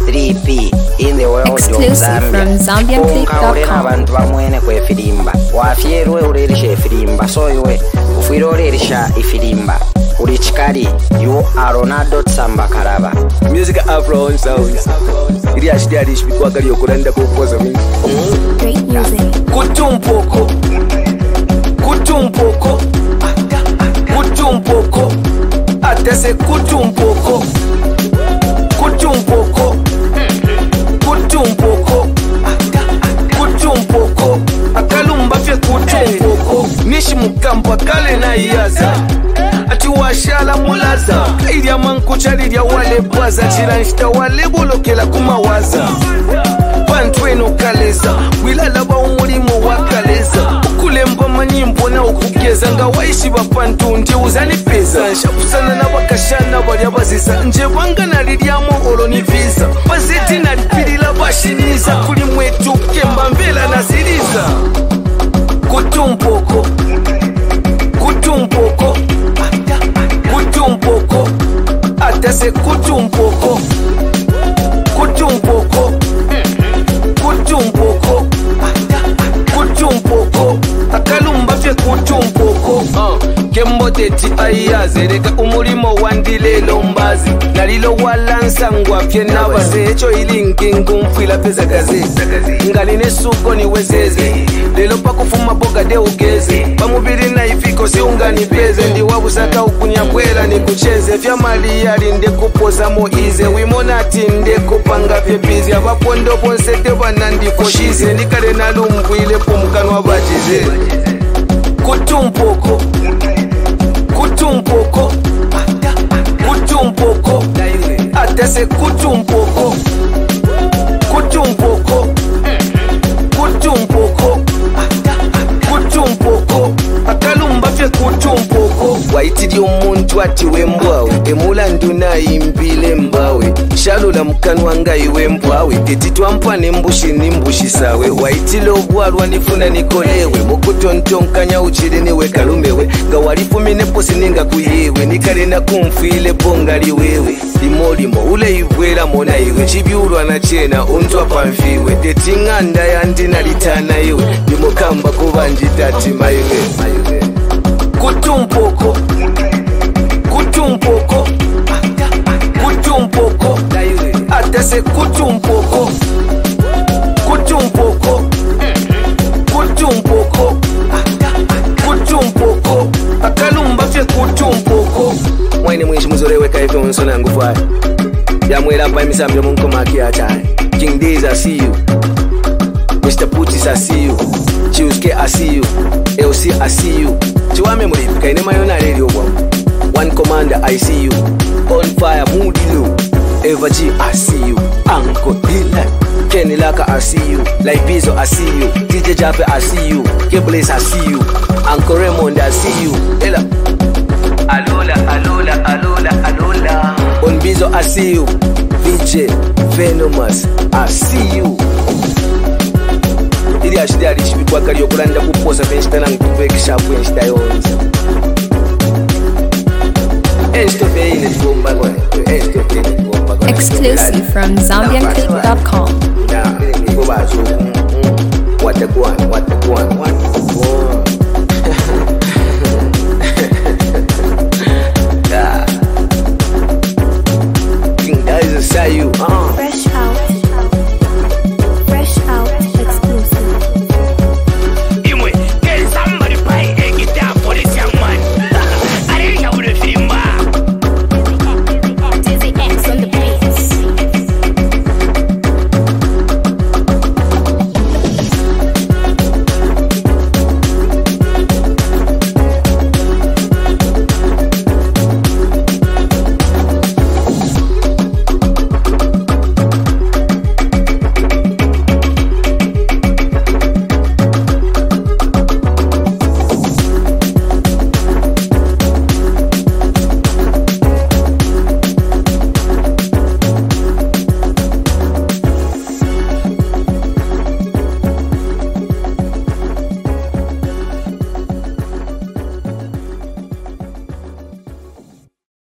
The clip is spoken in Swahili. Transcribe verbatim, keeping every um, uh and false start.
three P in the world exclusive of Zambia. from zambian click dot com. Abantu bamwene kwe filimba wafyerwe urerisha ifilimba so iwe ufwire urerisha ifilimba uri chikari you are Ronaldo Tsamba Karaba music Afro on sounds iri ashidari shibikwa kali yokuranda kupoza mimi Great music. kutumpoko kutumpoko kutumpoko atese kutumpoko kutumpoko kutumpoko kutumpoko akalumba fye kutumpoko nishi mukamba kale na iyaza ati washala mulaza ilya mankucha lilya wale bwaza chiranshita wale bolokela kumawaza bantu eno kaleza wilalaba umulimo wakaleza ukulemba manyimbo na ukugeza nga waishi bapantu ndi uzani pesa nshapusana n'abakashana bali abaziza nje bangana lilyamo oloni visa bazeti nalipilila bashiniza kuli mwetu kemba mbela naziliza kutumpoko kutumpoko kutumpoko atase kutumpoko kutumpoko kutumpoko kutumpoko akalumba fye kutumpoko uh, kemboteti ayazereka umulimo wandilelo mbazi nalilo walansangwa fye nabaze echo ilinkingu mfwila pesa gaze ngaline suko niwezeze lelo pakufuma boga de ugeze pamubiri na ifiko siungani peze ndi wabusaka ukunyabwela ni kucheze fya mali yali nde kupoza moize wimonati nde kupanga fye bizi abapondo bonsete banandiko shize nikale nalumbwile pumukanwa bajize kutumpoko kutumpoko kutumpoko atese kutumpoko kutumpoko kutumpoko kutumpoko akalumba fye kutumpoko waitili omuntu ati wembwawe emulandu nayimbile mbawe shalula mukanwa nga iwe mbwawe tetitwampa nembushi nimbushisawe waitile obwalwa nifuna nikolewe mukutontonkanya uchili niwe kalumewe nga walifumi neposi ninga kuyewe nikale nakumfile bonga liwewe limolimo uleibwela mona iwe chibyulwa na chena untwa pamfiwe tetinganda yandina litana iwe nimukamba kubanjitati maiwe kutumpoko kutumpoko kutumpoko atese kutumpoko kutumpoko kutumpoko kutumpoko akalumba fye kutumpoko mwene mwishi muzoreweka ifyo nsona ngufaya yamwela pa emisambyo munkomaki achai King Days I see you Mister Putis I see you Chiuske I see you L C I see you chiwame mulipi kaine mayona radio bwamu One Commander I see you On Fire Moody Lou Eva G I see you Uncle Dilla Kenny Laka I see you Like Bizo I see you D J Jappe I see you Keblaze I see you Uncle Raymond I see you Ella Alola Alola Alola Alola On Bizo I see you V J Venomous I see you ili ashidari shibikwa kali yokulanda kuposa venshita na ngutubekisha venshita yonza exclusive from zambian click dot com. What the one, what the one, what the one. King Days I say you, uh